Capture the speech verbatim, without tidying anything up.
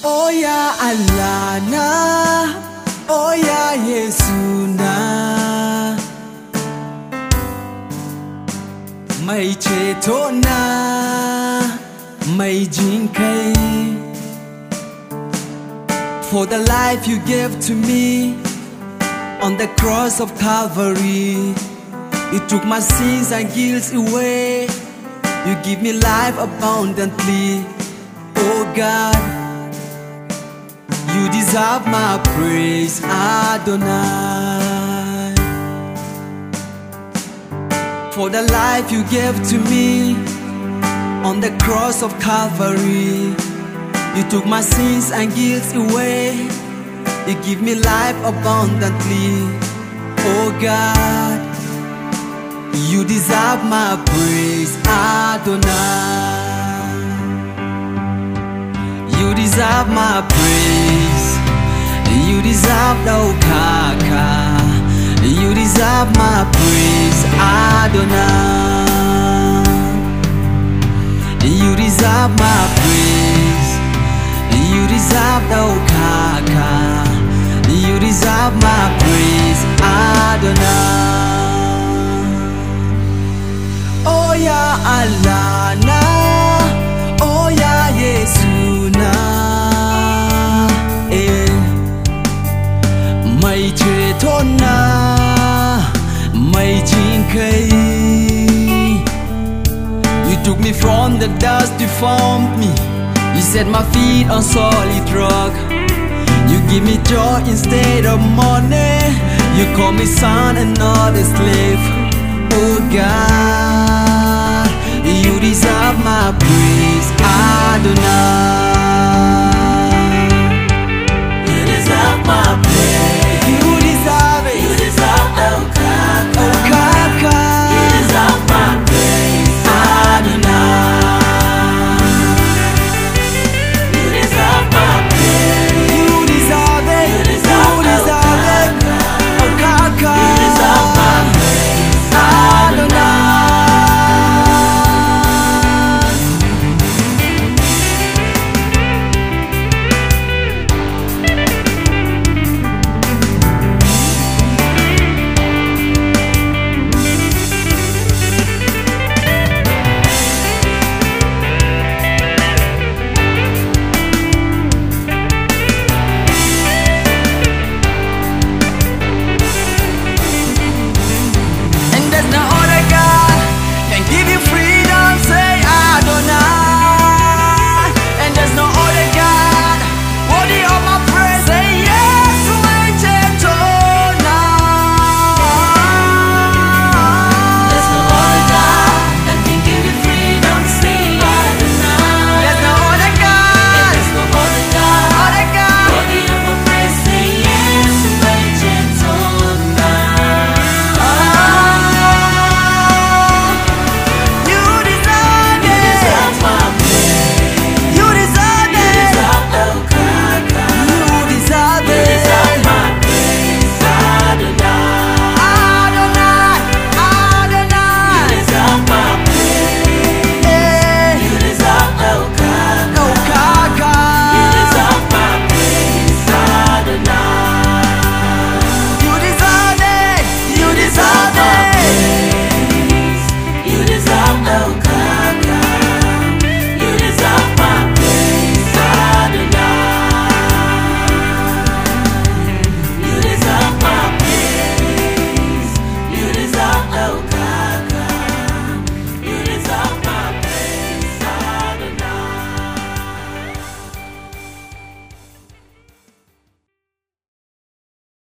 Oh ya Allah na, oh ya Yesu na, mai ceto na, mai jin kai. For the life you gave to me on the cross of Calvary, you took my sins and guilt away. You give me life abundantly. Oh God, you deserve my praise, Adonai. For the life you gave to me on the cross of Calvary, you took my sins and guilt away. You give me life abundantly. Oh God, you deserve my praise, Adonai. You deserve my praise. You deserve the Okaka. You deserve my praise, Adonai. You deserve my praise. You deserve the Okaka. You deserve my praise, Adonai. Oh ya Allah na, oh ya Yesu na, eh. Mai ceto na, mai jin kai. You took me from the dust, you formed me. You set my feet on solid rock. You give me joy instead of money. You call me son and not a slave. Oh God, you deserve my praise, Adonai.